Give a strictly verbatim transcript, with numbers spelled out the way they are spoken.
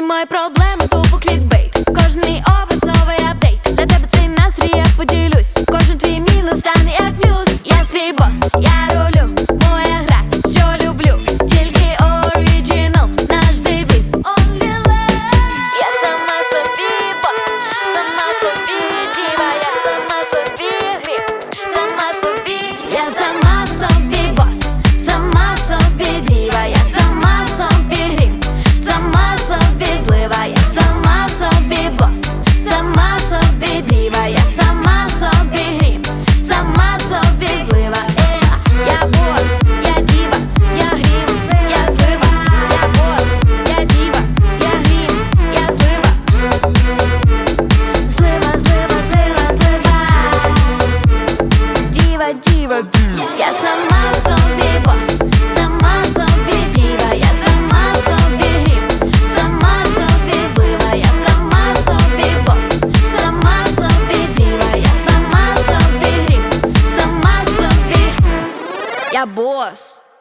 Всі мої проблеми тупо клікбейт. Кожен мій образ новий апдейт. Для тебе цей настрій я поділюсь. Кожен твій мінус стане як плюс. Я свій бос, я рулю. Моя гра, що люблю. Тільки оригінал, наш девіз. Only love. Я сама собі бос, сама собі діва. Я сама собі гріб, сама собі. Я сама собі бос, сама собі діва. Я сама собі гріб, сама собі злива. Я сама собі бос, сама собі діва. Я сама собі гріб, сама собі злива. Е, я бос, я діва, я гріб, я злива. Я бос, я діва, я гріб, я злива. Злива, злива, злива, злива. Діва, діва, діва. Я сама собі бос, сама собі діва. Я сама собі гріб, сама собі злива. Я сама собі бос, сама собі діва. Я сама собі гріб, сама собі. Я бос.